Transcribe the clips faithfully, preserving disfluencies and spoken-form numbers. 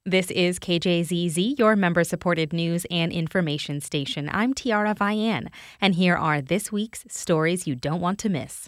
This is K J Z Z, your member-supported news and information station. I'm Tiara Vian, and here are this week's stories you don't want to miss.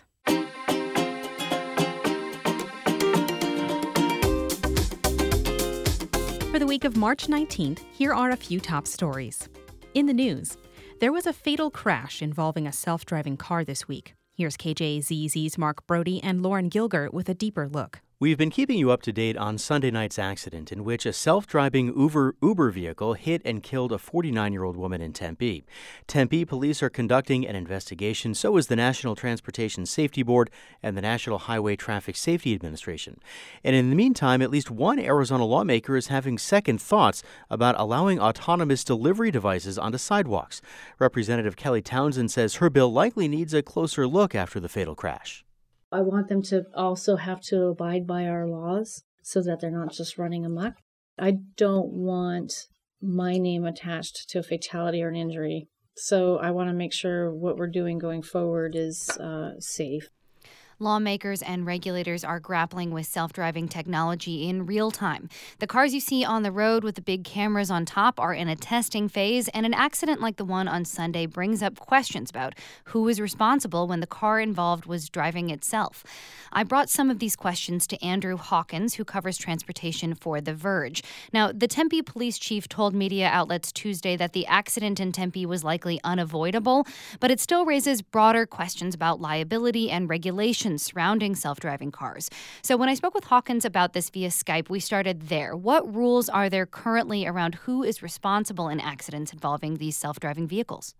For the week of March nineteenth, here are a few top stories. In the news, there was a fatal crash involving a self-driving car this week. Here's K J Z Z's Mark Brody and Lauren Gilger with a deeper look. We've been keeping you up to date on Sunday night's accident in which a self-driving Uber, Uber vehicle hit and killed a forty-nine-year-old woman in Tempe. Tempe police are conducting an investigation, so is the National Transportation Safety Board and the National Highway Traffic Safety Administration. And in the meantime, at least one Arizona lawmaker is having second thoughts about allowing autonomous delivery devices onto sidewalks. Representative Kelly Townsend says her bill likely needs a closer look after the fatal crash. I want them to also have to abide by our laws so that they're not just running amok. I don't want my name attached to a fatality or an injury. So I want to make sure what we're doing going forward is uh, safe. Lawmakers and regulators are grappling with self-driving technology in real time. The cars you see on the road with the big cameras on top are in a testing phase, and an accident like the one on Sunday brings up questions about who is responsible when the car involved was driving itself. I brought some of these questions to Andrew Hawkins, who covers transportation for The Verge. Now, the Tempe police chief told media outlets Tuesday that the accident in Tempe was likely unavoidable, but it still raises broader questions about liability and regulation surrounding self-driving cars. So when I spoke with Hawkins about this via Skype, we started there. What rules are there currently around who is responsible in accidents involving these self-driving vehicles?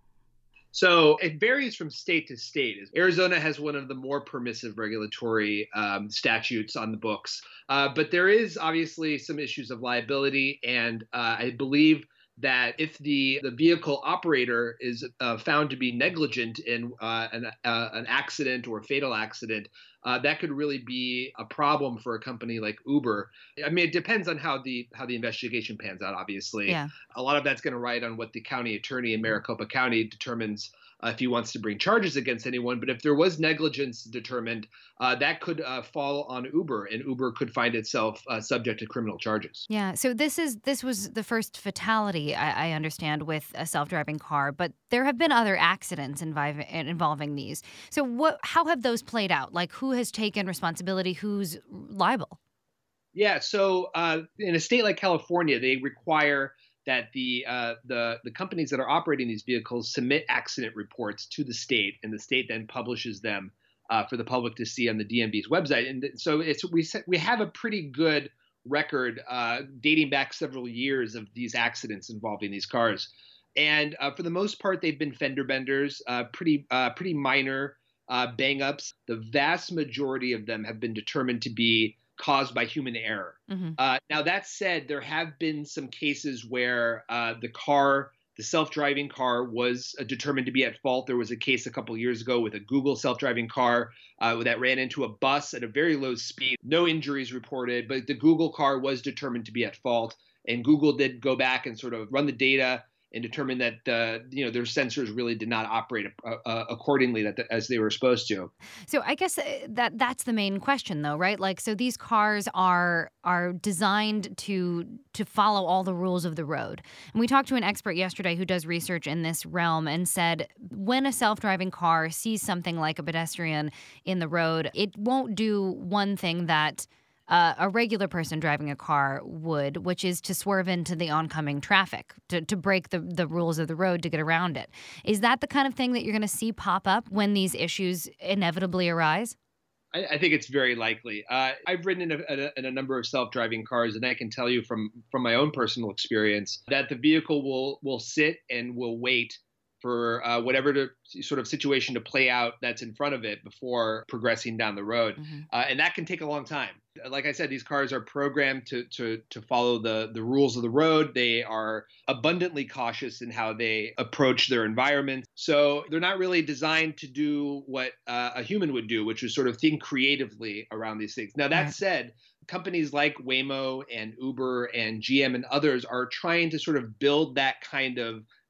So it varies from state to state. Arizona has one of the more permissive regulatory um, statutes on the books. Uh, but there is obviously some issues of liability. And uh, I believe that if the, the vehicle operator is uh, found to be negligent in uh, an, uh, an accident or a fatal accident, uh, that could really be a problem for a company like Uber. I mean, it depends on how the how the investigation pans out, obviously. Yeah. A lot of that's going to ride on what the county attorney in Maricopa County determines uh, if he wants to bring charges against anyone. But if there was negligence determined, uh, that could uh, fall on Uber, and Uber could find itself uh, subject to criminal charges. Yeah. So this is this was the first fatality, I, I understand, with a self-driving car, but there have been other accidents involving involving these. So what? How have those played out? Like, who has taken responsibility? Who's liable? Yeah. So uh, in a state like California, they require that the uh, the the companies that are operating these vehicles submit accident reports to the state, and the state then publishes them uh, for the public to see on the D M V's website. And so it's we we have a pretty good record uh, dating back several years of these accidents involving these cars, and uh, for the most part, they've been fender benders, uh, pretty uh, pretty minor uh, bang ups. The vast majority of them have been determined to be caused by human error. Mm-hmm. Uh, now, that said, there have been some cases where uh, the car, the self-driving car, was uh, determined to be at fault. There was a case a couple years ago with a Google self-driving car uh, that ran into a bus at a very low speed. No injuries reported, but the Google car was determined to be at fault. And Google did go back and sort of run the data and determine that uh, you know their sensors really did not operate uh, uh, accordingly that the, as they were supposed to. So I guess that that's the main question, though, right? Like, so these cars are are designed to to follow all the rules of the road. And we talked to an expert yesterday who does research in this realm and said when a self-driving car sees something like a pedestrian in the road, it won't do one thing that Uh, a regular person driving a car would, which is to swerve into the oncoming traffic, to, to break the, the rules of the road to get around it. Is that the kind of thing that you're going to see pop up when these issues inevitably arise? I, I think it's very likely. Uh, I've ridden in a, in a number of self-driving cars, and I can tell you from, from my own personal experience that the vehicle will will sit and will wait for uh, whatever to, sort of situation to play out that's in front of it before progressing down the road. Mm-hmm. Uh, and that can take a long time. Like I said, these cars are programmed to to to follow the, the rules of the road. They are abundantly cautious in how they approach their environment. So they're not really designed to do what uh, a human would do, which is sort of think creatively around these things. Now, that right. said, companies like Waymo and Uber and G M and others are trying to sort of build that kind of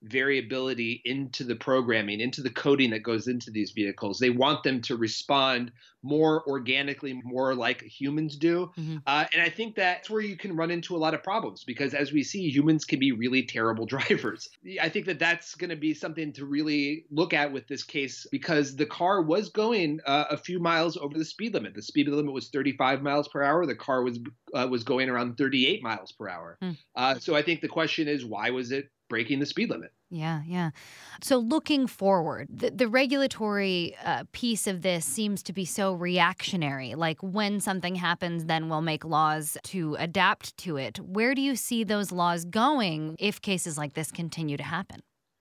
variability into the programming, into the coding that goes into these vehicles. They want them to respond more organically, more like humans do. Mm-hmm. Uh, and I think that's where you can run into a lot of problems because, as we see, humans can be really terrible drivers. I think that that's going to be something to really look at with this case because the car was going uh, a few miles over the speed limit. The speed limit was thirty-five miles per hour. The car was uh, was going around thirty-eight miles per hour. Mm. Uh, so I think the question is, why was it breaking the speed limit? Yeah, yeah. So looking forward, the, the regulatory uh, piece of this seems to be so reactionary. Like when something happens, then we'll make laws to adapt to it. Where do you see those laws going if cases like this continue to happen?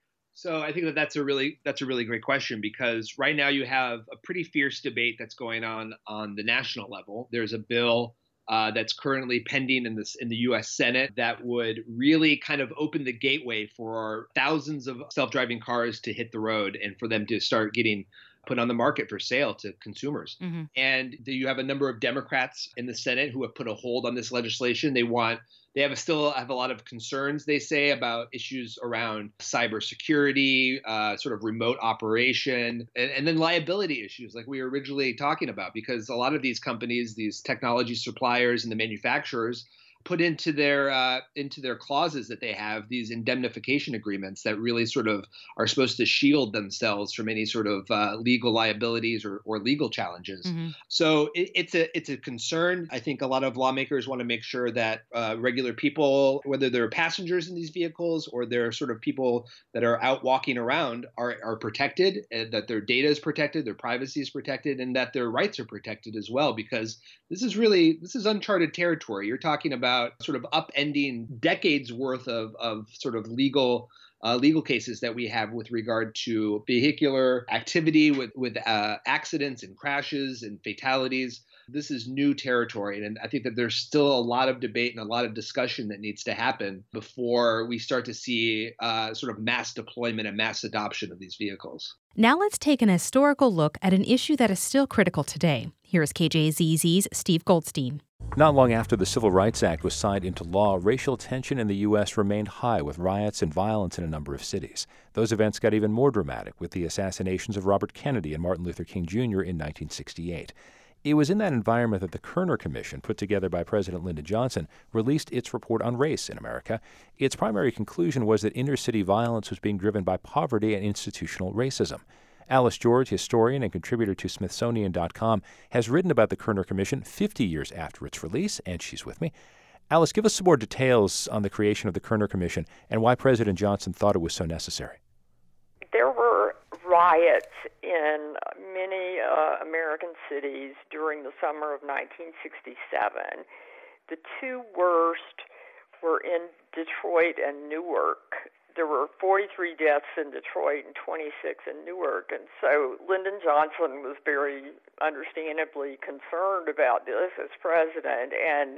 So I think that that's a really that's a really great question because right now you have a pretty fierce debate that's going on on the national level. There's a bill Uh, that's currently pending in this in the U S Senate that would really kind of open the gateway for thousands of self-driving cars to hit the road and for them to start getting put on the market for sale to consumers. Mm-hmm. And you have a number of Democrats in the Senate who have put a hold on this legislation. They want They have a, still have a lot of concerns, they say, about issues around cybersecurity, uh, sort of remote operation, and, and then liability issues like we were originally talking about, because a lot of these companies, these technology suppliers and the manufacturers, put into their uh, into their clauses that they have these indemnification agreements that really sort of are supposed to shield themselves from any sort of uh, legal liabilities or, or legal challenges. Mm-hmm. So it, it's a it's a concern. I think a lot of lawmakers want to make sure that uh, regular people, whether they're passengers in these vehicles or they're sort of people that are out walking around, are are protected, and that their data is protected, their privacy is protected, and that their rights are protected as well. Because this is really this is uncharted territory. You're talking about sort of upending decades worth of, of sort of legal uh, legal cases that we have with regard to vehicular activity with, with uh, accidents and crashes and fatalities. This is new territory. And I think that there's still a lot of debate and a lot of discussion that needs to happen before we start to see uh, sort of mass deployment and mass adoption of these vehicles. Now let's take an historical look at an issue that is still critical today. Here is K J Z Z's Steve Goldstein. Not long after the Civil Rights Act was signed into law, racial tension in the U S remained high with riots and violence in a number of cities. Those events got even more dramatic with the assassinations of Robert Kennedy and Martin Luther King Junior in nineteen sixty-eight. It was in that environment that the Kerner Commission, put together by President Lyndon Johnson, released its report on race in America. Its primary conclusion was that inner-city violence was being driven by poverty and institutional racism. Alice George, historian and contributor to Smithsonian dot com, has written about the Kerner Commission fifty years after its release, and she's with me. Alice, give us some more details on the creation of the Kerner Commission and why President Johnson thought it was so necessary. There were riots in many uh, American cities during the summer of nineteen sixty-seven. The two worst were in Detroit and Newark. There were forty-three deaths in Detroit and twenty-six in Newark. And so Lyndon Johnson was very understandably concerned about this as president. And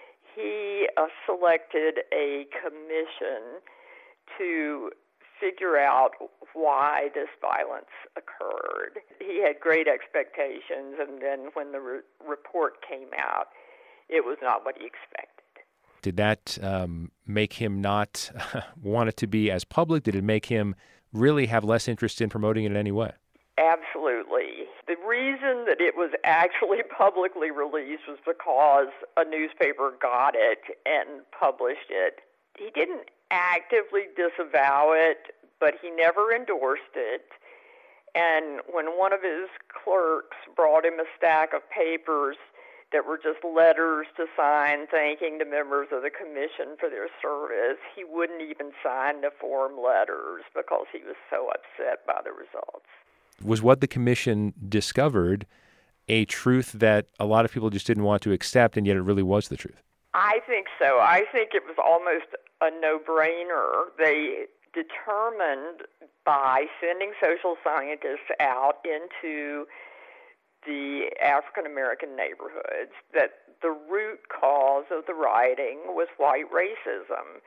he uh, selected a commission to figure out why this violence occurred. He had great expectations, and then when the re- report came out, it was not what he expected. Did that um, make him not want it to be as public? Did it make him really have less interest in promoting it in any way? Absolutely. The reason that it was actually publicly released was because a newspaper got it and published it. He didn't actively disavow it, but he never endorsed it. And when one of his clerks brought him a stack of papers that were just letters to sign thanking the members of the commission for their service, he wouldn't even sign the form letters because he was so upset by the results. Was what the commission discovered a truth that a lot of people just didn't want to accept, and yet it really was the truth? I think so. I think it was almost a no-brainer. They determined by sending social scientists out into the African-American neighborhoods that the root cause of the rioting was white racism.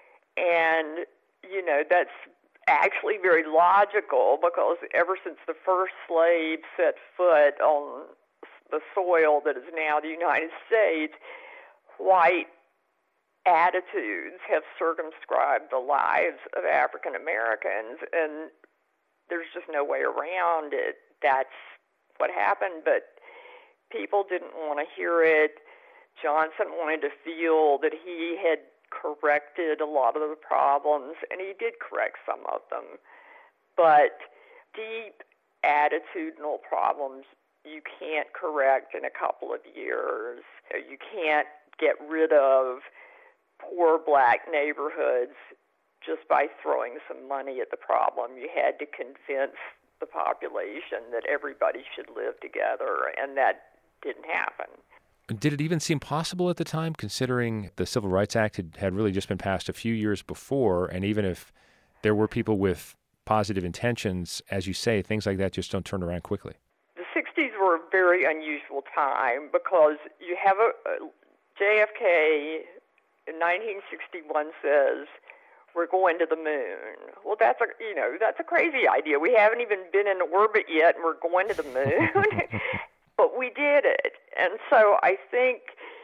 And, you know, that's actually very logical because ever since the first slave set foot on the soil that is now the United States, white attitudes have circumscribed the lives of African Americans, and there's just no way around it. That's what happened, but people didn't want to hear it. Johnson wanted to feel that he had corrected a lot of the problems, and he did correct some of them. But deep attitudinal problems you can't correct in a couple of years. You can't get rid of poor black neighborhoods just by throwing some money at the problem. You had to convince the population that everybody should live together, and that didn't happen. Did it even seem possible at the time, considering the Civil Rights Act had, had really just been passed a few years before, and even if there were people with positive intentions, as you say, things like that just don't turn around quickly? The sixties were a very unusual time because you have a, a J F K in nineteen sixty-one says, we're going to the moon. Well, that's a, you know, that's a crazy idea. We haven't even been in orbit yet, and we're going to the moon. But we did it. And so I think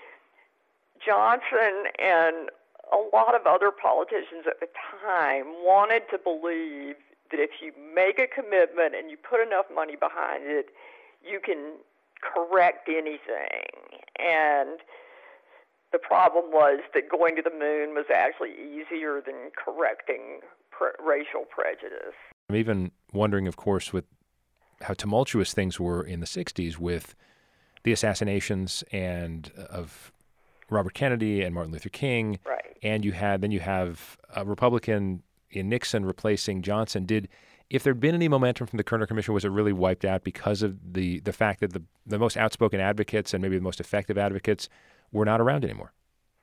Johnson and a lot of other politicians at the time wanted to believe that if you make a commitment and you put enough money behind it, you can correct anything. And the problem was that going to the moon was actually easier than correcting pre- racial prejudice. I'm even wondering, of course, with how tumultuous things were in the sixties with the assassinations and of Robert Kennedy and Martin Luther King. Right. And you had then you have a Republican in Nixon replacing Johnson. Did if there'd been any momentum from the Kerner Commission, was it really wiped out because of the the fact that the the most outspoken advocates and maybe the most effective advocates were not around anymore?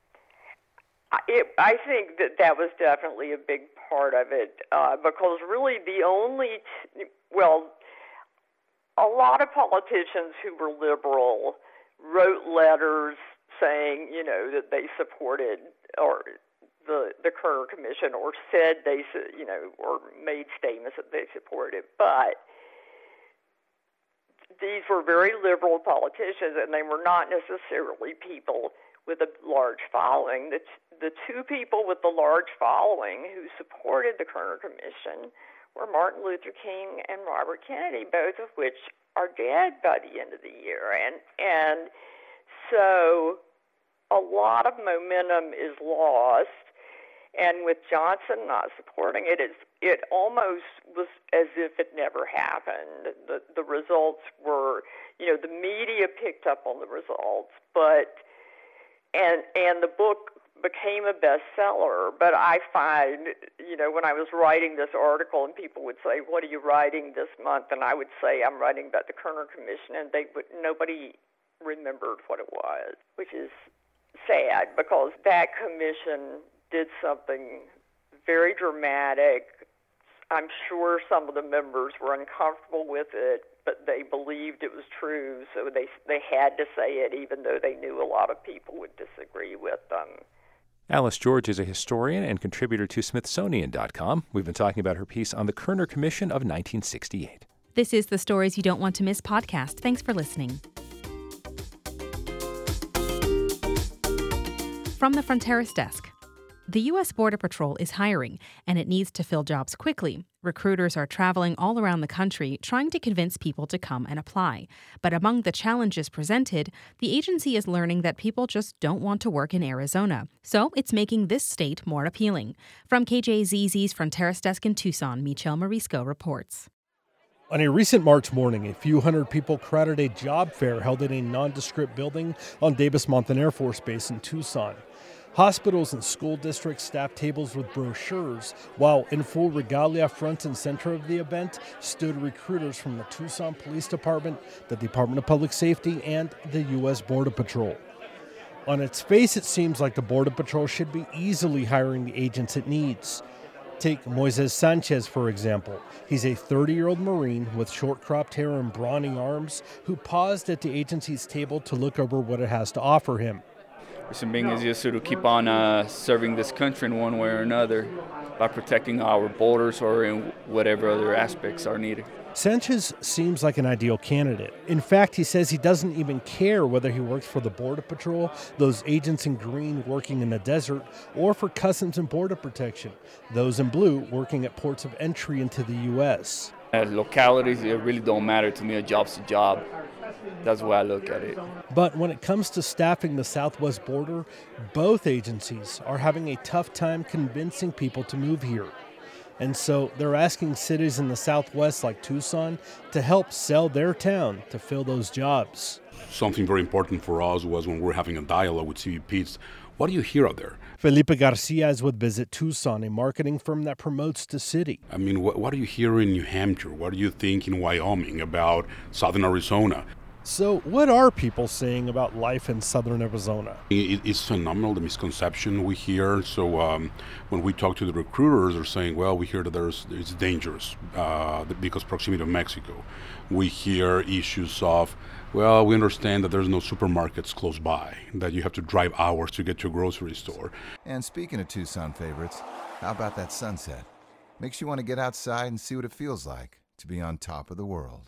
It, I think that that was definitely a big part of it uh, because really the only, t- well, a lot of politicians who were liberal wrote letters saying, you know, that they supported or the the Kerner Commission or said they, you know, or made statements that they supported. But these were very liberal politicians, and they were not necessarily people with a large following. The, the two people with the large following who supported the Kerner Commission were Martin Luther King and Robert Kennedy, both of which are dead by the end of the year. And, and so a lot of momentum is lost. And with Johnson not supporting it, it's, it almost was as if it never happened. The, the results were, you know, the media picked up on the results, but and and the book became a bestseller. But I find, you know, when I was writing this article and people would say, "What are you writing this month?" and I would say, "I'm writing about the Kerner Commission," and they would nobody remembered what it was, which is sad because that commission did something very dramatic. I'm sure some of the members were uncomfortable with it, but they believed it was true, so they they had to say it, even though they knew a lot of people would disagree with them. Alice George is a historian and contributor to Smithsonian dot com. We've been talking about her piece on the Kerner Commission of nineteen sixty-eight. This is the Stories You Don't Want to Miss podcast. Thanks for listening. From the Fronteras Desk. The U S Border Patrol is hiring, and it needs to fill jobs quickly. Recruiters are traveling all around the country trying to convince people to come and apply. But among the challenges presented, the agency is learning that people just don't want to work in Arizona. So it's making this state more appealing. From K J Z Z's Fronteras Desk in Tucson, Michelle Morisco reports. On a recent March morning, a few hundred people crowded a job fair held in a nondescript building on Davis-Monthan Air Force Base in Tucson. Hospitals and school districts staffed tables with brochures, while in full regalia front and center of the event stood recruiters from the Tucson Police Department, the Department of Public Safety, and the U S Border Patrol. On its face, it seems like the Border Patrol should be easily hiring the agents it needs. Take Moises Sanchez, for example. He's a thirty-year-old Marine with short-cropped hair and brawny arms who paused at the agency's table to look over what it has to offer him. Reason being is just to keep on uh, serving this country in one way or another. by protecting our borders or in whatever other aspects are needed. Sanchez seems like an ideal candidate. In fact, he says he doesn't even care whether he works for the Border Patrol, those agents in green working in the desert, or for Customs and Border Protection, those in blue working at ports of entry into the U S. As localities, it really don't matter to me. A job's a job. That's the way I look at it. But when it comes to staffing the southwest border, both agencies are having a tough time convincing people to move here. And so they're asking cities in the southwest like Tucson to help sell their town to fill those jobs. Something very important for us was when we're having a dialogue with C B Ps, what do you hear out there? Felipe Garcia is with Visit Tucson, a marketing firm that promotes the city. I mean, what, what do you hear in New Hampshire? What do you think in Wyoming about southern Arizona? So what are people saying about life in southern Arizona? It, it's phenomenal, the misconception we hear. So um, when we talk to the recruiters, they're saying, well, we hear that there's it's dangerous uh, because proximity to Mexico. We hear issues of, well, we understand that there's no supermarkets close by, that you have to drive hours to get to a grocery store. And speaking of Tucson favorites, how about that sunset? Makes you want to get outside and see what it feels like to be on top of the world.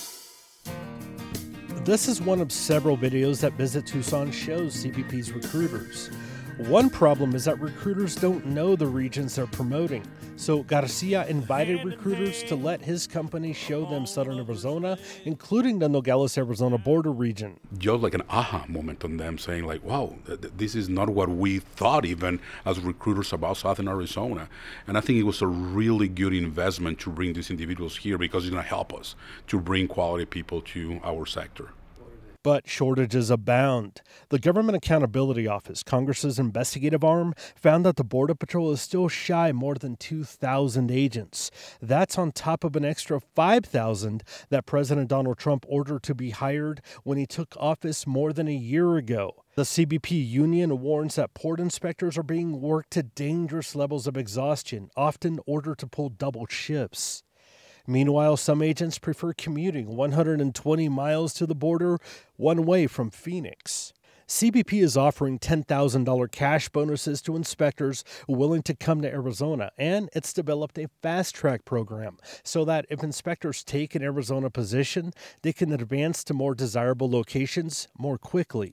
This is one of several videos that Visit Tucson shows C B P's recruiters. One problem is that recruiters don't know the regions they're promoting. So Garcia invited recruiters to let his company show them southern Arizona, including the Nogales, Arizona border region. Just like an aha moment on them saying like, wow, th- this is not what we thought even as recruiters about southern Arizona. And I think it was a really good investment to bring these individuals here because it's going to help us to bring quality people to our sector. But shortages abound. The Government Accountability Office, Congress's investigative arm, found that the Border Patrol is still shy more than two thousand agents. That's on top of an extra five thousand that President Donald Trump ordered to be hired when he took office more than a year ago. The C B P union warns that port inspectors are being worked to dangerous levels of exhaustion, often ordered to pull double shifts. Meanwhile, some agents prefer commuting one hundred twenty miles to the border one way from Phoenix. C B P is offering ten thousand dollars cash bonuses to inspectors willing to come to Arizona, and it's developed a fast-track program so that if inspectors take an Arizona position, they can advance to more desirable locations more quickly.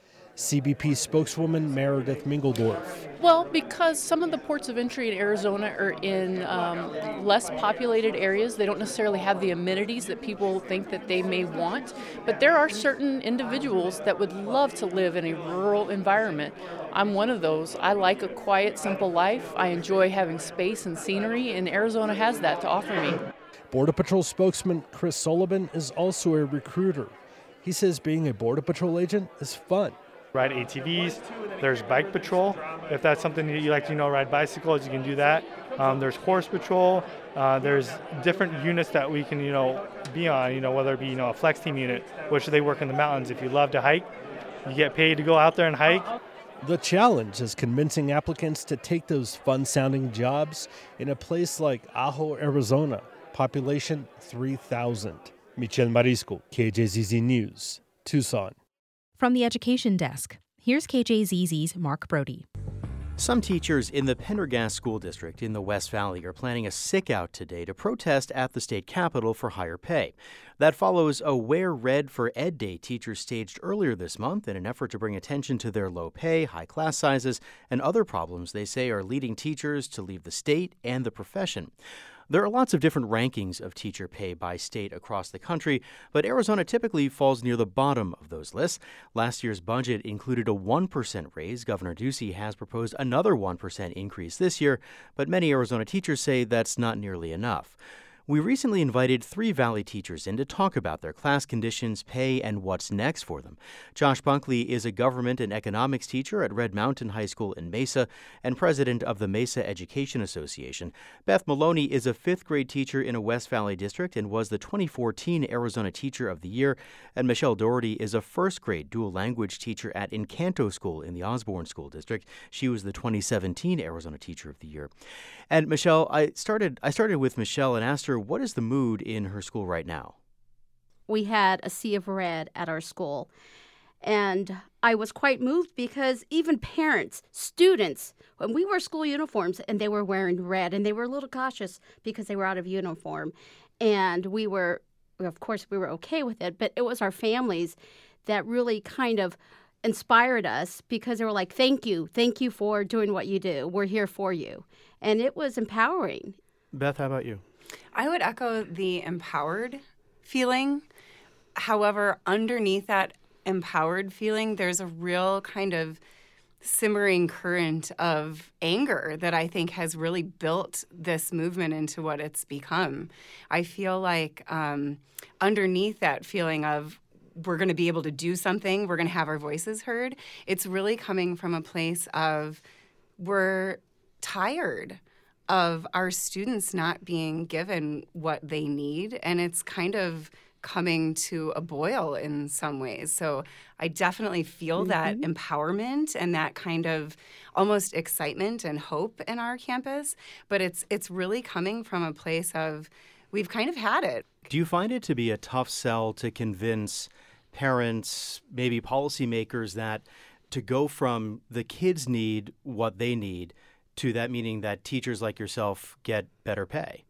C B P spokeswoman Meredith Mingledorf. Well, because some of the ports of entry in Arizona are in um, less populated areas. They don't necessarily have the amenities that people think that they may want. But there are certain individuals that would love to live in a rural environment. I'm one of those. I like a quiet, simple life. I enjoy having space and scenery, and Arizona has that to offer me. Border Patrol spokesman Chris Sullivan is also a recruiter. He says being a Border Patrol agent is fun. Ride A T Vs, there's bike patrol. If that's something that you like to, you know, ride bicycles, you can do that. Um, there's horse patrol. Uh, there's different units that we can, you know, be on, you know, whether it be, you know, a flex team unit, which they work in the mountains. If you love to hike, you get paid to go out there and hike. The challenge is convincing applicants to take those fun-sounding jobs in a place like Ajo, Arizona, population three thousand. Michel Marisco, K J Z Z News, Tucson. From the Education Desk, here's K J Z Z's Mark Brody. Some teachers in the Pendergast School District in the West Valley are planning a sick-out today to protest at the state capitol for higher pay. That follows a Wear Red for Ed Day teachers staged earlier this month in an effort to bring attention to their low pay, high class sizes, and other problems they say are leading teachers to leave the state and the profession. There are lots of different rankings of teacher pay by state across the country, but Arizona typically falls near the bottom of those lists. Last year's budget included a one percent raise. Governor Ducey has proposed another one percent increase this year, but many Arizona teachers say that's not nearly enough. We recently invited three Valley teachers in to talk about their class conditions, pay, and what's next for them. Josh Bunkley is a government and economics teacher at Red Mountain High School in Mesa and president of the Mesa Education Association. Beth Maloney is a fifth grade teacher in a West Valley district and was the twenty fourteen Arizona Teacher of the Year. And Michelle Doherty is a first grade dual language teacher at Encanto School in the Osborne School District. She was the twenty seventeen Arizona Teacher of the Year. And Michelle, I started I started with Michelle and asked her, what is the mood in her school right now? We had a sea of red at our school. And I was quite moved because even parents, students, when we wore school uniforms and they were wearing red and they were a little cautious because they were out of uniform. And we were, of course, we were okay with it, but it was our families that really kind of inspired us because they were like, thank you. Thank you for doing what you do. We're here for you. And it was empowering. Beth, how about you? I would echo the empowered feeling. However, underneath that empowered feeling, there's a real kind of simmering current of anger that I think has really built this movement into what it's become. I feel like um, underneath that feeling of we're going to be able to do something, we're going to have our voices heard, it's really coming from a place of we're tired of our students not being given what they need, and it's kind of coming to a boil in some ways. So I definitely feel mm-hmm. that empowerment and that kind of almost excitement and hope in our campus, but it's it's really coming from a place of we've kind of had it. Do you find it to be a tough sell to convince parents, maybe policymakers, that to go from the kids need what they need to that meaning that teachers like yourself get better pay?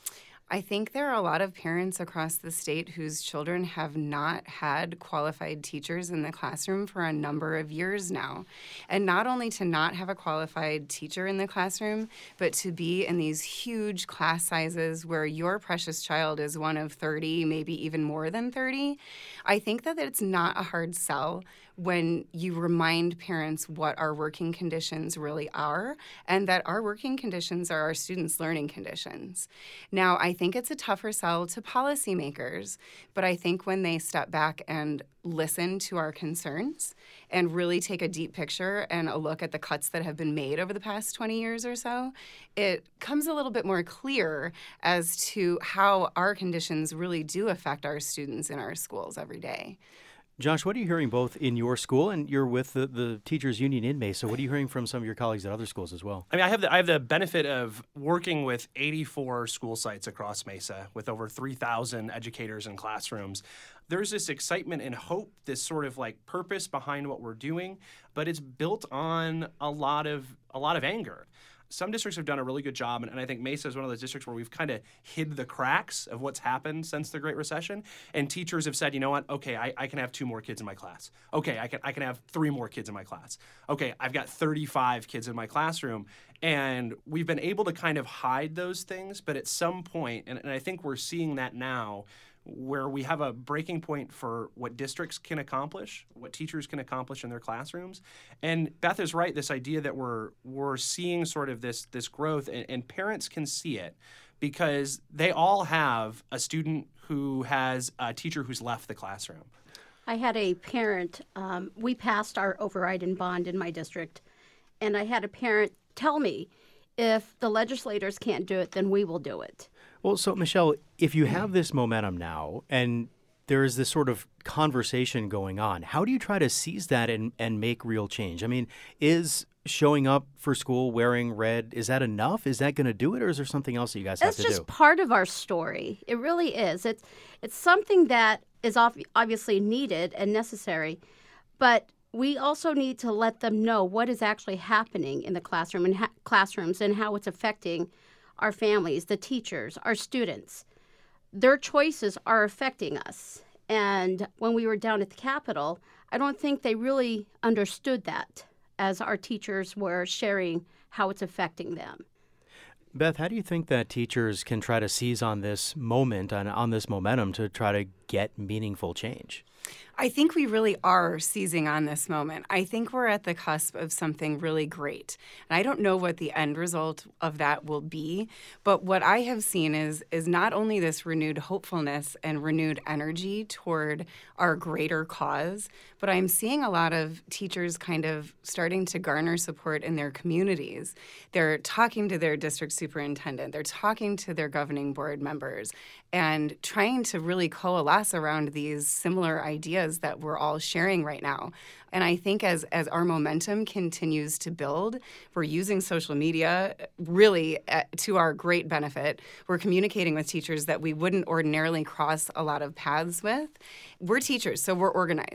I think there are a lot of parents across the state whose children have not had qualified teachers in the classroom for a number of years now. And not only to not have a qualified teacher in the classroom, but to be in these huge class sizes where your precious child is one of thirty, maybe even more than thirty. I think that it's not a hard sell when you remind parents what our working conditions really are, and that our working conditions are our students' learning conditions. Now, I think it's a tougher sell to policymakers, but I think when they step back and listen to our concerns and really take a deep picture and a look at the cuts that have been made over the past twenty years or so, it comes a little bit more clear as to how our conditions really do affect our students in our schools every day. Josh, what are you hearing both in your school, and you're with the, the Teachers Union in Mesa? What are you hearing from some of your colleagues at other schools as well? I mean, I have the, I have the benefit of working with eighty-four school sites across Mesa with over three thousand educators and classrooms. There's this excitement and hope, this sort of like purpose behind what we're doing, but it's built on a lot of a lot of anger. Some districts have done a really good job, and, and I think Mesa is one of those districts where we've kind of hid the cracks of what's happened since the Great Recession, and teachers have said, you know what, okay, I, I can have two more kids in my class. Okay, I can I can have three more kids in my class. Okay, I've got thirty-five kids in my classroom, and we've been able to kind of hide those things, but at some point, and, and I think we're seeing that now, where we have a breaking point for what districts can accomplish, what teachers can accomplish in their classrooms. And Beth is right, this idea that we're we're seeing sort of this this growth, and, and parents can see it because they all have a student who has a teacher who's left the classroom. I had a parent, um, we passed our override and bond in my district, and I had a parent tell me, if the legislators can't do it, then we will do it. Well, so, Michelle, if you have this momentum now and there is this sort of conversation going on, how do you try to seize that and, and make real change? I mean, is showing up for school wearing red, is that enough? Is that going to do it, or is there something else that you guys have It's to do? It's just part of our story. It really is. It's, it's something that is obviously needed and necessary, but we also need to let them know what is actually happening in the classroom and ha- classrooms and how it's affecting our families, the teachers, our students. Their choices are affecting us. And when we were down at the Capitol, I don't think they really understood that as our teachers were sharing how it's affecting them. Beth, how do you think that teachers can try to seize on this moment, on, on this momentum to try to get meaningful change? I think we really are seizing on this moment. I think we're at the cusp of something really great. And I don't know what the end result of that will be, but what I have seen is, is not only this renewed hopefulness and renewed energy toward our greater cause, but I'm seeing a lot of teachers kind of starting to garner support in their communities. They're talking to their district superintendent, they're talking to their governing board members, and trying to really coalesce around these similar ideas that we're all sharing right now. And I think as as our momentum continues to build, we're using social media really uh, to our great benefit. We're communicating with teachers that we wouldn't ordinarily cross a lot of paths with. We're teachers, so we're organized.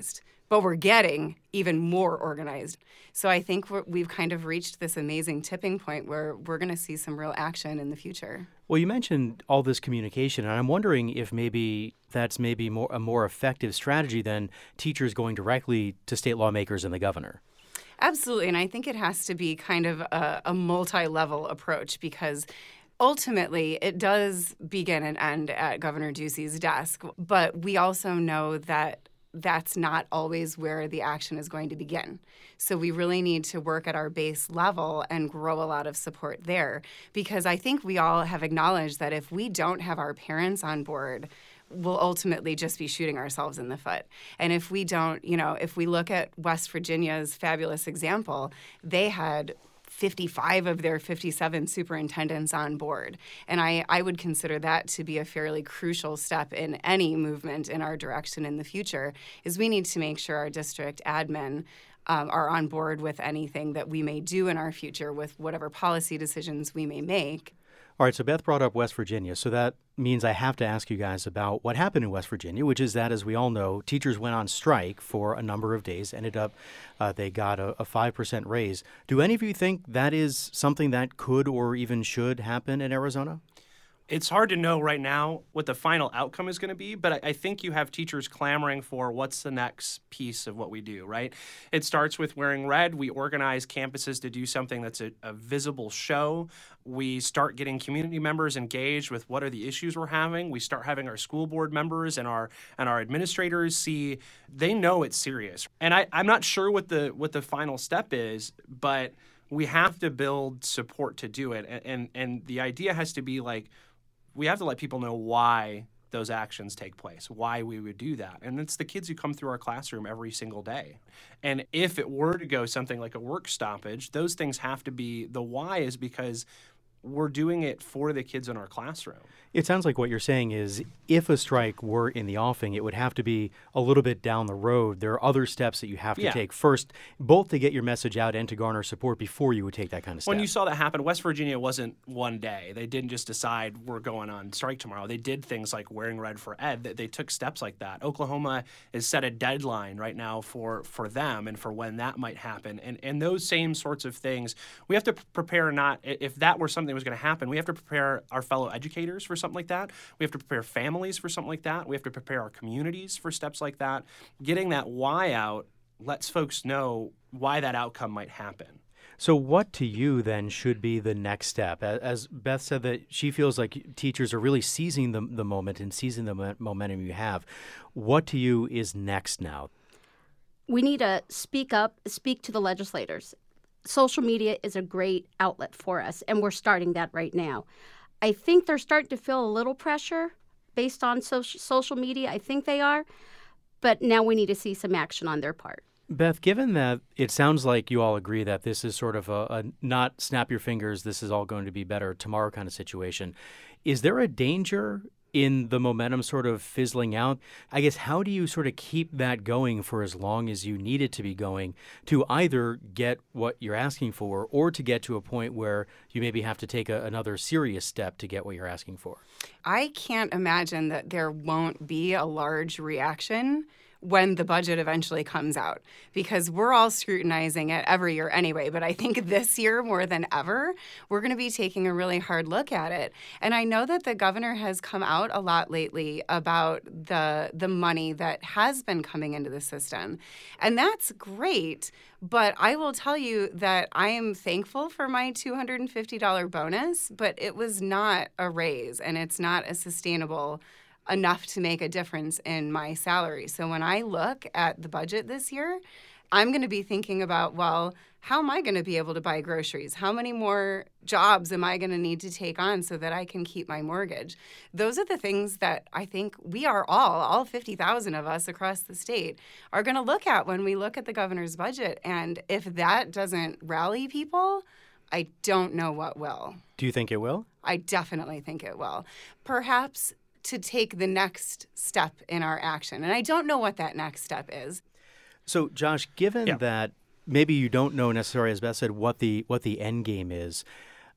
but we're getting even more organized. So I think we're, we've kind of reached this amazing tipping point where we're going to see some real action in the future. Well, you mentioned all this communication, and I'm wondering if maybe that's maybe more a more effective strategy than teachers going directly to state lawmakers and the governor. Absolutely, and I think it has to be kind of a, a multi-level approach, because ultimately it does begin and end at Governor Ducey's desk, but we also know that that's not always where the action is going to begin. So we really need to work at our base level and grow a lot of support there, because I think we all have acknowledged that if we don't have our parents on board, we'll ultimately just be shooting ourselves in the foot. And if we don't, you know, if we look at West Virginia's fabulous example, they had fifty-five of their fifty-seven superintendents on board. And I, I would consider that to be a fairly crucial step in any movement in our direction in the future, is we need to make sure our district admin um, are on board with anything that we may do in our future, with whatever policy decisions we may make. All right, so Beth brought up West Virginia, so that means I have to ask you guys about what happened in West Virginia, which is that, as we all know, teachers went on strike for a number of days, ended up, uh, they got a, a five percent raise. Do any of you think that is something that could or even should happen in Arizona? It's hard to know right now what the final outcome is going to be, but I, I think you have teachers clamoring for what's the next piece of what we do, right? It starts with wearing red. We organize campuses to do something that's a, a visible show. We start getting community members engaged with what are the issues we're having. We start having our school board members and our and our administrators see, they know it's serious. And I, I'm not sure what the what the final step is, but we have to build support to do it. And and, and the idea has to be like, we have to let people know why those actions take place, why we would do that. And it's the kids who come through our classroom every single day. And if it were to go something like a work stoppage, those things have to be, the why is because we're doing it for the kids in our classroom. It sounds like what you're saying is if a strike were in the offing, it would have to be a little bit down the road. There are other steps that you have to Yeah. take first, both to get your message out and to garner support before you would take that kind of step. When you saw that happen, West Virginia wasn't one day. They didn't just decide we're going on strike tomorrow. They did things like wearing red for ed. They, they took steps like that. Oklahoma has set a deadline right now for, for them and for when that might happen. And, and those same sorts of things, we have to prepare not, if that were something that was going to happen, we have to prepare our fellow educators for something like that. We have to prepare families for something like that. We have to prepare our communities for steps like that. Getting that why out lets folks know why that outcome might happen. So what to you then should be the next step? As Beth said that she feels like teachers are really seizing the, the moment and seizing the momentum you have. What to you is next now? We need to speak up, speak to the legislators. Social media is a great outlet for us, and we're starting that right now. I think they're starting to feel a little pressure based on social social media. I think they are. But now we need to see some action on their part. Beth, given that it sounds like you all agree that this is sort of a, a not snap your fingers, this is all going to be better tomorrow kind of situation, is there a danger in the momentum sort of fizzling out? I guess, how do you sort of keep that going for as long as you need it to be going to either get what you're asking for or to get to a point where you maybe have to take a, another serious step to get what you're asking for? I can't imagine that there won't be a large reaction when the budget eventually comes out, because we're all scrutinizing it every year anyway. But I think this year more than ever, we're going to be taking a really hard look at it. And I know that the governor has come out a lot lately about the the money that has been coming into the system. And that's great. But I will tell you that I am thankful for my two hundred fifty dollars bonus, but it was not a raise, and it's not a sustainable enough to make a difference in my salary. So when I look at the budget this year, I'm going to be thinking about, well, how am I going to be able to buy groceries? How many more jobs am I going to need to take on so that I can keep my mortgage? Those are the things that I think we are all, all fifty thousand of us across the state, are going to look at when we look at the governor's budget. And if that doesn't rally people, I don't know what will. Do you think it will? I definitely think it will. Perhaps to take the next step in our action. And I don't know what that next step is. So, Josh, given Yeah. that maybe you don't know necessarily, as Beth said, what the what the end game is,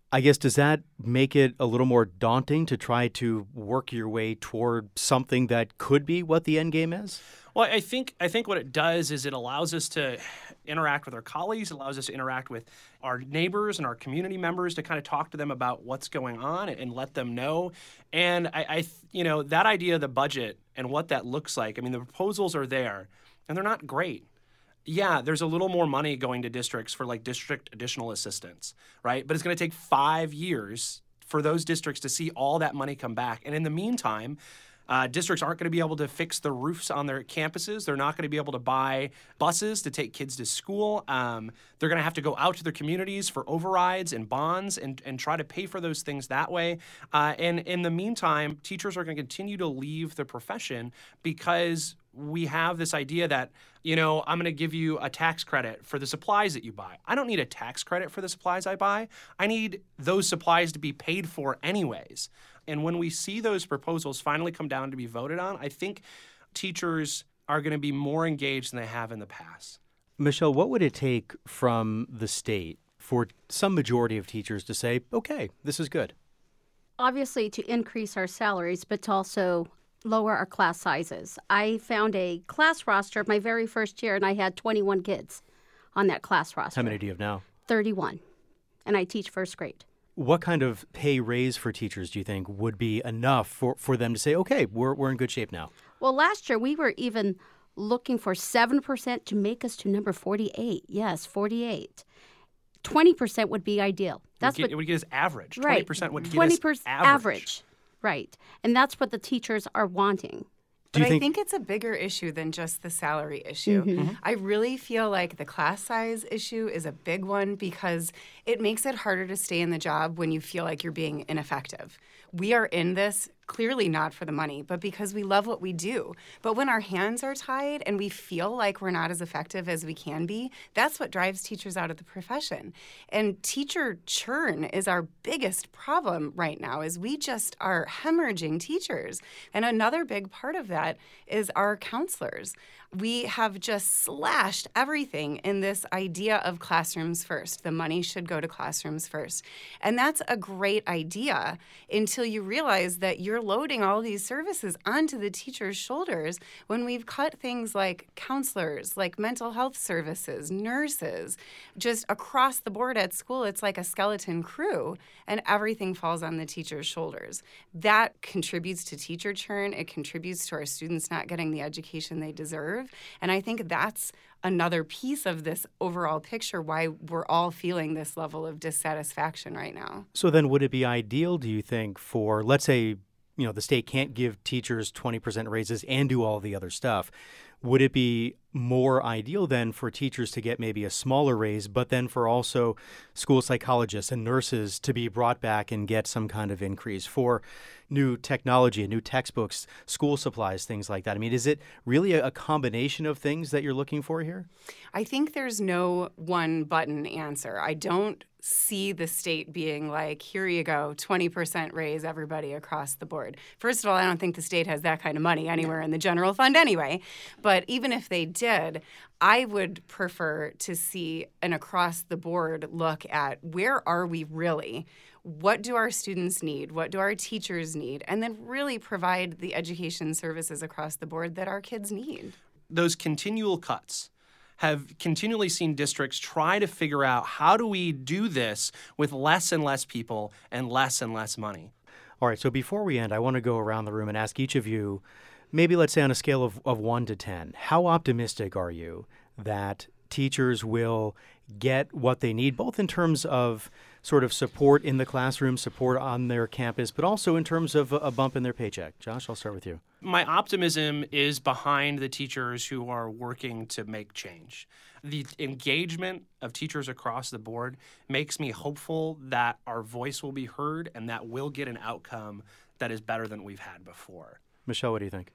I guess, does that make it a little more daunting to try to work your way toward something that could be what the end game is? Well, I think I think what it does is it allows us to interact with our colleagues, it allows us to interact with our neighbors and our community members to kind of talk to them about what's going on and let them know. And I, I you know, that idea of the budget and what that looks like, I mean, the proposals are there, and they're not great. Yeah, there's a little more money going to districts for like district additional assistance, right? But it's going to take five years for those districts to see all that money come back. And in the meantime, Uh, districts aren't going to be able to fix the roofs on their campuses. They're not going to be able to buy buses to take kids to school. Um, they're going to have to go out to their communities for overrides and bonds and, and try to pay for those things that way. Uh, and in the meantime, teachers are going to continue to leave the profession because we have this idea that, you know, I'm going to give you a tax credit for the supplies that you buy. I don't need a tax credit for the supplies I buy. I need those supplies to be paid for anyways. And when we see those proposals finally come down to be voted on, I think teachers are going to be more engaged than they have in the past. Michelle, what would it take from the state for some majority of teachers to say, okay, this is good? Obviously, to increase our salaries, but to also lower our class sizes. I found a class roster my very first year, and I had twenty-one kids on that class roster. How many do you have now? thirty-one. And I teach first grade. What kind of pay raise for teachers do you think would be enough for, for them to say, okay, we're we're in good shape now? Well, last year we were even looking for seven percent to make us to number forty-eight. Yes, forty-eight. twenty percent would be ideal. That's it would, get, what, it would get us average. Right. twenty percent would get twenty percent us average. average. Right. And that's what the teachers are wanting. But think- I think it's a bigger issue than just the salary issue. Mm-hmm. Mm-hmm. I really feel like the class size issue is a big one because it makes it harder to stay in the job when you feel like you're being ineffective. We are in this clearly not for the money, but because we love what we do. But when our hands are tied and we feel like we're not as effective as we can be, that's what drives teachers out of the profession. And teacher churn is our biggest problem right now, is we just are hemorrhaging teachers. And another big part of that is our counselors. We have just slashed everything in this idea of classrooms first. The money should go to classrooms first. And that's a great idea until you realize that you're loading all these services onto the teacher's shoulders when we've cut things like counselors, like mental health services, nurses, just across the board at school. It's like a skeleton crew, and everything falls on the teacher's shoulders. That contributes to teacher churn. It contributes to our students not getting the education they deserve. And I think that's another piece of this overall picture, why we're all feeling this level of dissatisfaction right now. So then would it be ideal, do you think, for, let's say, you know, the state can't give teachers twenty percent raises and do all the other stuff. Would it be more ideal then for teachers to get maybe a smaller raise, but then for also school psychologists and nurses to be brought back and get some kind of increase for new technology and new textbooks, school supplies, things like that? I mean, is it really a combination of things that you're looking for here? I think there's no one button answer. I don't see the state being like, here you go, twenty percent raise everybody across the board. First of all, I don't think the state has that kind of money anywhere in the general fund anyway. But even if they did, I would prefer to see an across-the-board look at where are we really? What do our students need? What do our teachers need? And then really provide the education services across the board that our kids need. Those continual cuts have continually seen districts try to figure out how do we do this with less and less people and less and less money. All right, so before we end, I want to go around the room and ask each of you, maybe let's say on a scale of, of one to ten, how optimistic are you that teachers will get what they need, both in terms of sort of support in the classroom, support on their campus, but also in terms of a, a bump in their paycheck? Josh, I'll start with you. My optimism is behind the teachers who are working to make change. The engagement of teachers across the board makes me hopeful that our voice will be heard and that we'll get an outcome that is better than we've had before. Michelle, what do you think?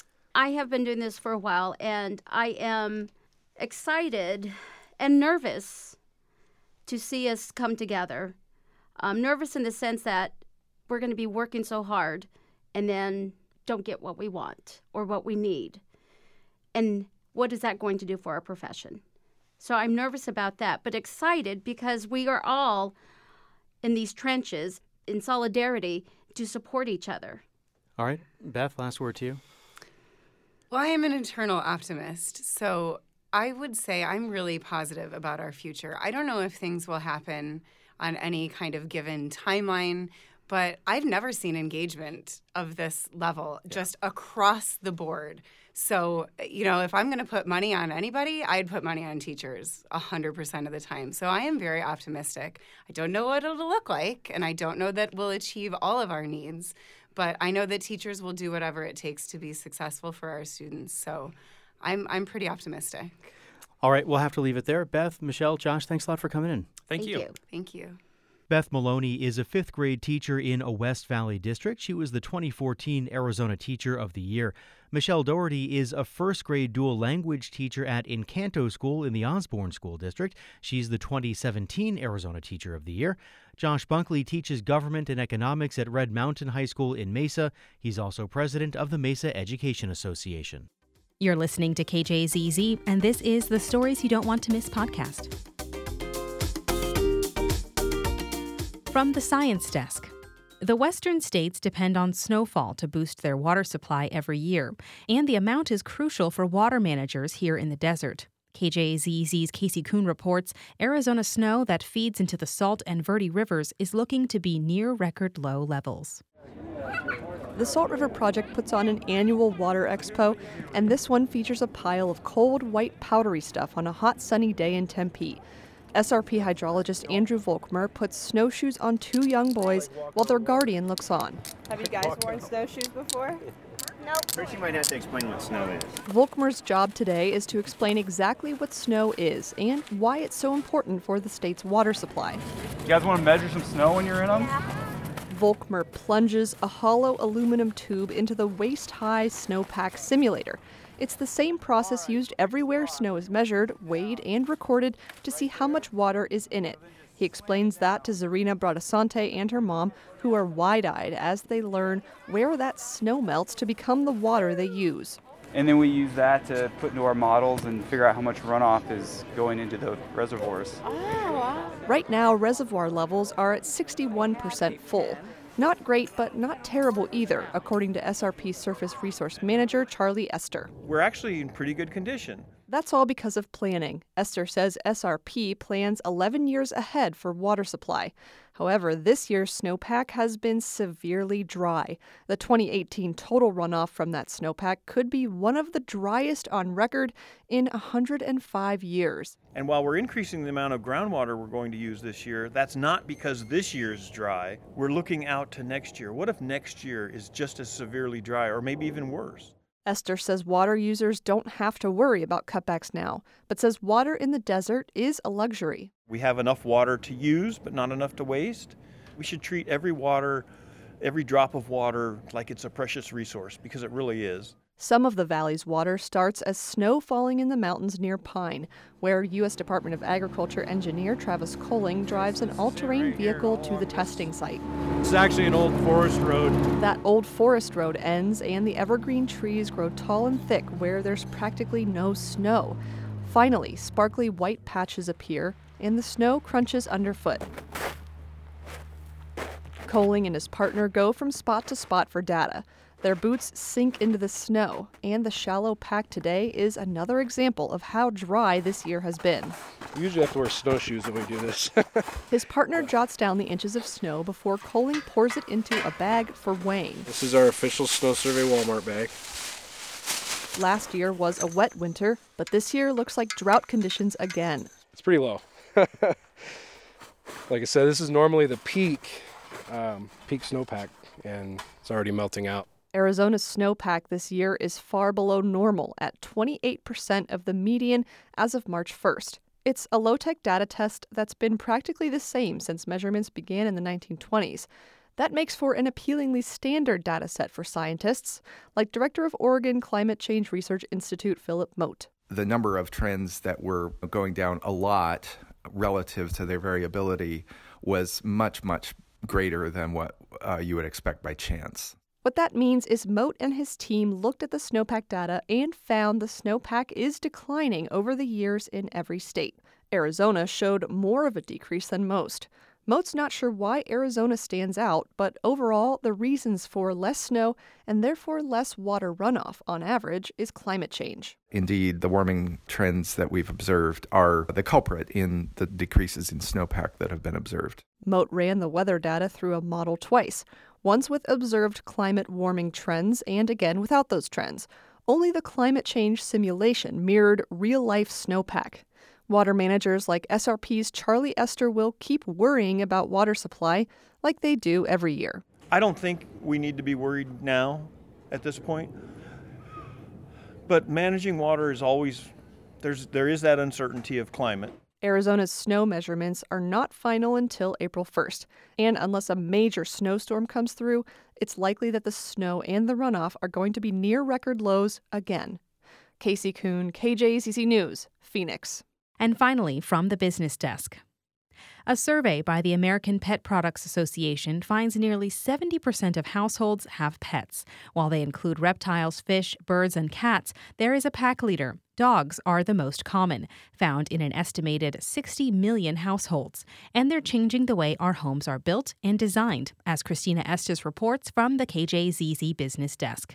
I have been doing this for a while, and I am excited and nervous to see us come together. I'm nervous in the sense that we're going to be working so hard and then don't get what we want or what we need. And what is that going to do for our profession? So I'm nervous about that, but excited because we are all in these trenches in solidarity to support each other. All right, Beth, last word to you. Well, I am an eternal optimist, so I would say I'm really positive about our future. I don't know if things will happen on any kind of given timeline, but I've never seen engagement of this level yeah. just across the board. So, you know, if I'm going to put money on anybody, I'd put money on teachers one hundred percent of the time. So I am very optimistic. I don't know what it'll look like, and I don't know that we'll achieve all of our needs, but I know that teachers will do whatever it takes to be successful for our students. So I'm I'm pretty optimistic. All right, we'll have to leave it there. Beth, Michelle, Josh, thanks a lot for coming in. Thank, Thank you. you. Thank you. Beth Maloney is a fifth grade teacher in a West Valley district. She was the twenty fourteen Arizona Teacher of the Year. Michelle Doherty is a first grade dual language teacher at Encanto School in the Osborne School District. She's the twenty seventeen Arizona Teacher of the Year. Josh Bunkley teaches government and economics at Red Mountain High School in Mesa. He's also president of the Mesa Education Association. You're listening to K J Z Z, and this is the Stories You Don't Want to Miss podcast. From the Science Desk. The western states depend on snowfall to boost their water supply every year, and the amount is crucial for water managers here in the desert. K J Z Z's Casey Kuhn reports Arizona snow that feeds into the Salt and Verde rivers is looking to be near record low levels. The Salt River Project puts on an annual water expo, and this one features a pile of cold, white, powdery stuff on a hot, sunny day in Tempe. S R P hydrologist Andrew Volkmer puts snowshoes on two young boys while their guardian looks on. Have you guys worn snowshoes before? Nope. First, you might have to explain what snow is. Volkmer's job today is to explain exactly what snow is and why it's so important for the state's water supply. You guys want to measure some snow when you're in them? Yeah. Volkmer plunges a hollow aluminum tube into the waist-high snowpack simulator. It's the same process used everywhere snow is measured, weighed, and recorded to see how much water is in it. He explains that to Zarina Bradasante and her mom, who are wide-eyed as they learn where that snow melts to become the water they use. And then we use that to put into our models and figure out how much runoff is going into the reservoirs. Oh, wow. Right now, reservoir levels are at sixty-one percent full. Not great, but not terrible either, according to S R P Surface Resource Manager Charlie Esther. We're actually in pretty good condition. That's all because of planning. Esther says S R P plans eleven years ahead for water supply. However, this year's snowpack has been severely dry. The twenty eighteen total runoff from that snowpack could be one of the driest on record in one hundred five years. And while we're increasing the amount of groundwater we're going to use this year, that's not because this year's dry. We're looking out to next year. What if next year is just as severely dry or maybe even worse? Esther says water users don't have to worry about cutbacks now, but says water in the desert is a luxury. We have enough water to use, but not enough to waste. We should treat every water, every drop of water, like it's a precious resource, because it really is. Some of the valley's water starts as snow falling in the mountains near Pine, where U S Department of Agriculture engineer Travis Colling drives an all-terrain vehicle to the testing site. It's actually an old forest road. That old forest road ends, and the evergreen trees grow tall and thick where there's practically no snow. Finally, sparkly white patches appear, and the snow crunches underfoot. Colling and his partner go from spot to spot for data. Their boots sink into the snow, and the shallow pack today is another example of how dry this year has been. We usually have to wear snowshoes when we do this. His partner jots down the inches of snow before Colling pours it into a bag for weighing. This is our official Snow Survey Walmart bag. Last year was a wet winter, but this year looks like drought conditions again. It's pretty low. Like I said, this is normally the peak, um, peak snowpack, and it's already melting out. Arizona's snowpack this year is far below normal at twenty-eight percent of the median as of March first. It's a low-tech data test that's been practically the same since measurements began in the nineteen twenties. That makes for an appealingly standard data set for scientists, like Director of Oregon Climate Change Research Institute Philip Mote. The number of trends that were going down a lot relative to their variability was much, much greater than what uh, you would expect by chance. What that means is Mote and his team looked at the snowpack data and found the snowpack is declining over the years in every state. Arizona showed more of a decrease than most. Moat's not sure why Arizona stands out, but overall, the reasons for less snow and therefore less water runoff on average is climate change. Indeed, the warming trends that we've observed are the culprit in the decreases in snowpack that have been observed. Moat ran the weather data through a model twice, once with observed climate warming trends and again without those trends. Only the climate change simulation mirrored real-life snowpack. Water managers like S R P's Charlie Ester will keep worrying about water supply like they do every year. I don't think we need to be worried now at this point. But managing water is always, there's there is that uncertainty of climate. Arizona's snow measurements are not final until April first, and unless a major snowstorm comes through, it's likely that the snow and the runoff are going to be near record lows again. Casey Kuhn, K J Z Z News, Phoenix. And finally, from the business desk. A survey by the American Pet Products Association finds nearly seventy percent of households have pets. While they include reptiles, fish, birds, and cats, there is a pack leader. Dogs are the most common, found in an estimated sixty million households. And they're changing the way our homes are built and designed, as Christina Estes reports from the K J Z Z Business Desk.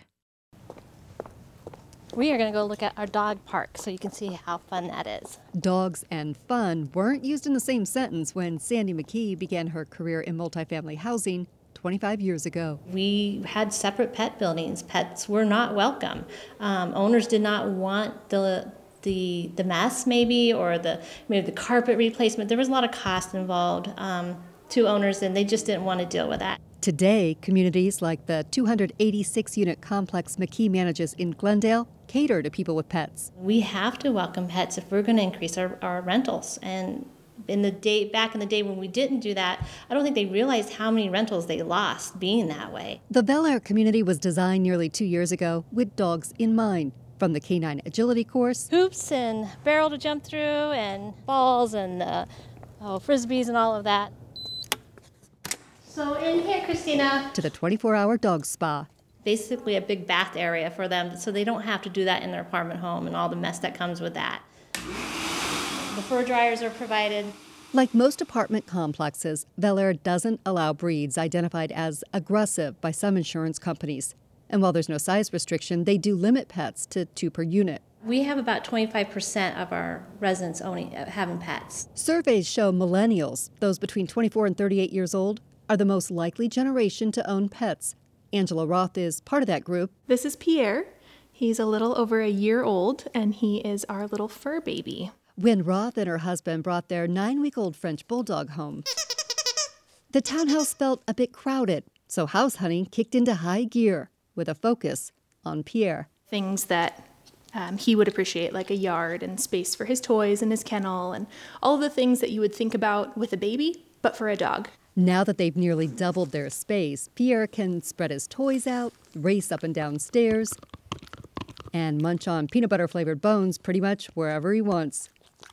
We are going to go look at our dog park so you can see how fun that is. Dogs and fun weren't used in the same sentence when Sandy McKee began her career in multifamily housing twenty-five years ago. We had separate pet buildings. Pets were not welcome. Um, owners did not want the the the mess maybe or the maybe the carpet replacement. There was a lot of cost involved um, to owners, and they just didn't want to deal with that. Today, communities like the two hundred eighty-six unit complex McKee manages in Glendale cater to people with pets. We have to welcome pets if we're going to increase our, our rentals. And in the day back in the day when we didn't do that, I don't think they realized how many rentals they lost being that way. The Bel Air community was designed nearly two years ago with dogs in mind. From the canine agility course, hoops and barrel to jump through, and balls and uh, oh, frisbees and all of that. So in here, Christina, to the twenty-four hour dog spa. Basically a big bath area for them so they don't have to do that in their apartment home and all the mess that comes with that. The fur dryers are provided. Like most apartment complexes, Bel Air doesn't allow breeds identified as aggressive by some insurance companies. And while there's no size restriction, they do limit pets to two per unit. We have about twenty-five percent of our residents owning, uh, having pets. Surveys show millennials, those between twenty-four and thirty-eight years old, are the most likely generation to own pets. Angela Roth is part of that group. This is Pierre. He's a little over a year old, and he is our little fur baby. When Roth and her husband brought their nine-week-old French bulldog home, the townhouse felt a bit crowded, so house hunting kicked into high gear with a focus on Pierre. Things that um, he would appreciate, like a yard and space for his toys and his kennel and all the things that you would think about with a baby, but for a dog. Now that they've nearly doubled their space, Pierre can spread his toys out, race up and down stairs, and munch on peanut butter-flavored bones pretty much wherever he wants.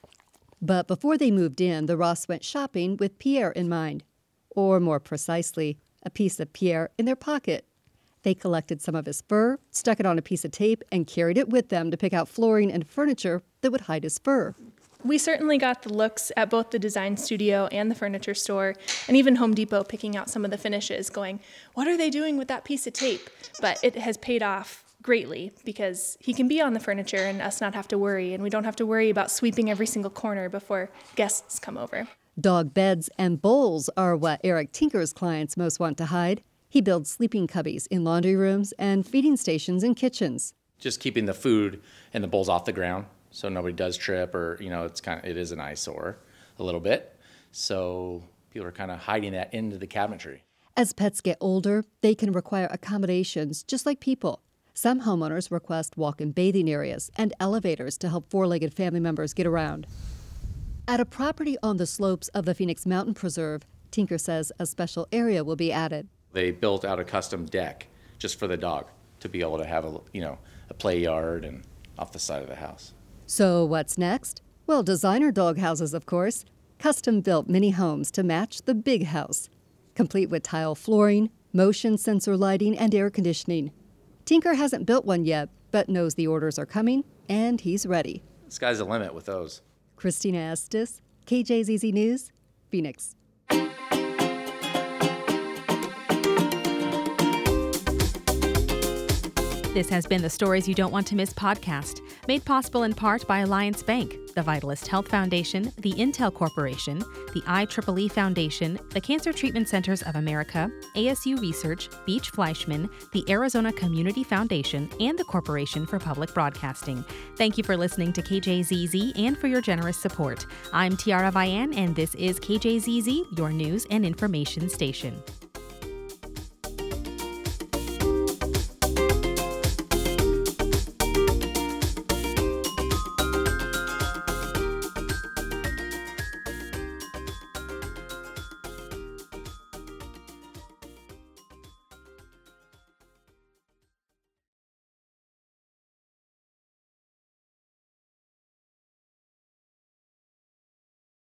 But before they moved in, the Roths went shopping with Pierre in mind. Or more precisely, a piece of Pierre in their pocket. They collected some of his fur, stuck it on a piece of tape, and carried it with them to pick out flooring and furniture that would hide his fur. We certainly got the looks at both the design studio and the furniture store, and even Home Depot picking out some of the finishes, going, what are they doing with that piece of tape? But it has paid off greatly because he can be on the furniture and us not have to worry, and we don't have to worry about sweeping every single corner before guests come over. Dog beds and bowls are what Eric Tinker's clients most want to hide. He builds sleeping cubbies in laundry rooms and feeding stations in kitchens. Just keeping the food and the bowls off the ground, so nobody does trip, or, you know, it's kind of, it is an eyesore a little bit. So people are kind of hiding that into the cabinetry. As pets get older, they can require accommodations just like people. Some homeowners request walk-in bathing areas and elevators to help four-legged family members get around. At a property on the slopes of the Phoenix Mountain Preserve, Tinker says a special area will be added. They built out a custom deck just for the dog to be able to have a, you know, a play yard and off the side of the house. So what's next? Well, designer dog houses, of course. Custom-built mini homes to match the big house, complete with tile flooring, motion sensor lighting, and air conditioning. Tinker hasn't built one yet, but knows the orders are coming, and he's ready. The sky's the limit with those. Christina Estes, K J Z Z News, Phoenix. This has been the Stories You Don't Want to Miss podcast, made possible in part by Alliance Bank, the Vitalist Health Foundation, the Intel Corporation, the I triple E Foundation, the Cancer Treatment Centers of America, A S U Research, Beach Fleischman, the Arizona Community Foundation, and the Corporation for Public Broadcasting. Thank you for listening to K J Z Z and for your generous support. I'm Tiara Vian, and this is K J Z Z, your news and information station.